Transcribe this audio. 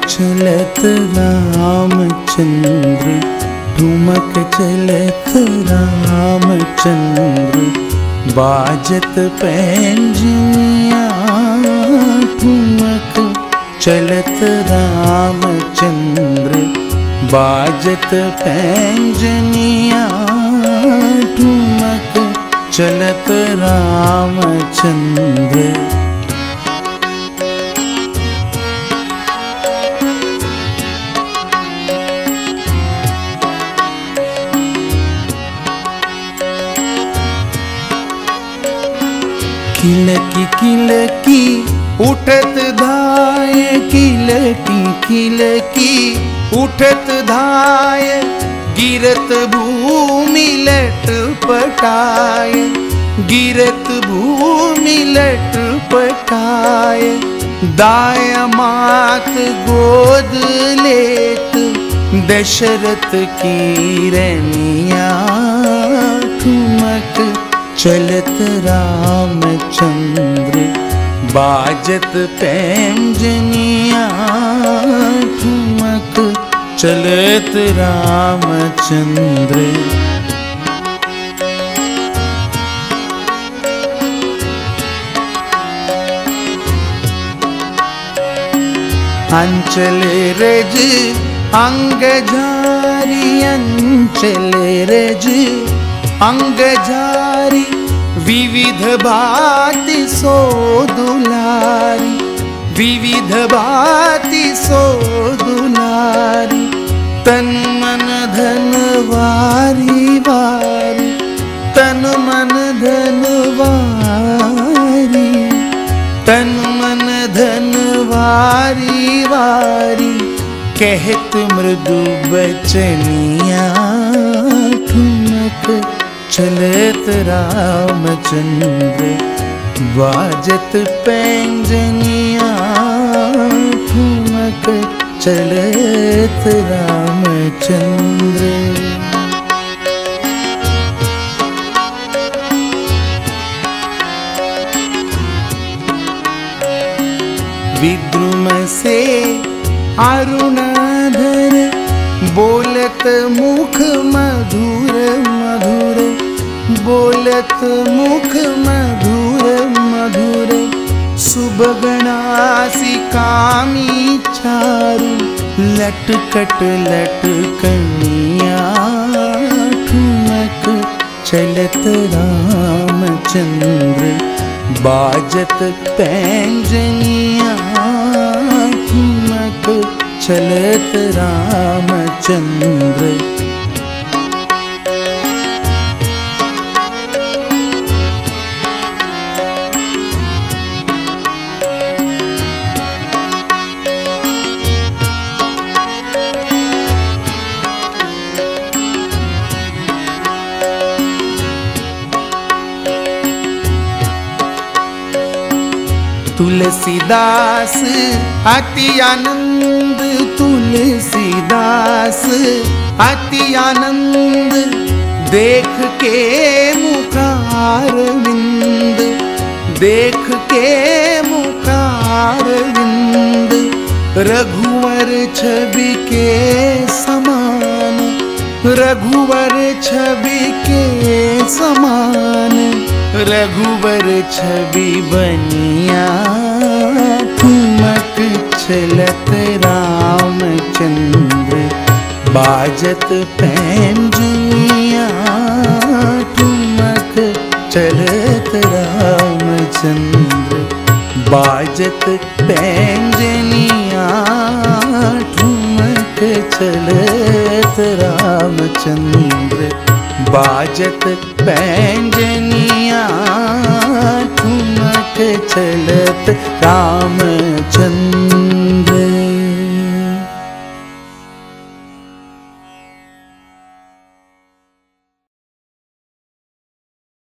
चलत रामचंद्र, ठुमक चलत रामचंद्र, बाजत पैंजनिया ठुमक चलत रामचंद्र, बाजत पैंजनिया ठुमक चलत रामचंद्र। किलकी किलकी उठत धाय, किलकी किलकी उठत धाय, गिरत भूमि लट पटाय, गिरत भूमि लट पटाय, दाय मात गोद लेत दशरथ की रनिया ठुमक चलत रामचंद्र, बाजत पैंजनिया ठुमक चलत रामचंद्र। अंचल रज अंग झारी, अंचल रज अंग झारी, विविध भांति सो दुलारी, विविध भांति सो दुलारी, तन मन धन वारी वारी, तन मन धन वारी, तन मन धन वारी वारी, कहत मृदु बचनिया ठुमक चलत रामचंद्र, बाजत पैंजनिया ठुमक चलत रामचंद्र। विद्रुम से अरुणाधर, बोलत मुख मधुर मधुर, बोलत मुख मधुर मधुर, सुबगणासी कामी चारु, लटकट लटकनिया ठुमक चलत रामचंद्र, बाजत पैंजनिया ठुमक चलत रामचंद्र। तुलसीदास अति आनंद, तुलसीदास अति आनंद, देख के मुखारविंद, देख के मुखारविंद, रघुवर छवि के समान, रघुवर छवि के समान, रघुवर छवि बनिया ठुमक चलत रामचंद्र, बाजत पैंजनिया ठुमक चलत रामचंद्र, बाजत पैंजनिया ठुमक चलत रामचंद्र, बाजत पैंजनिया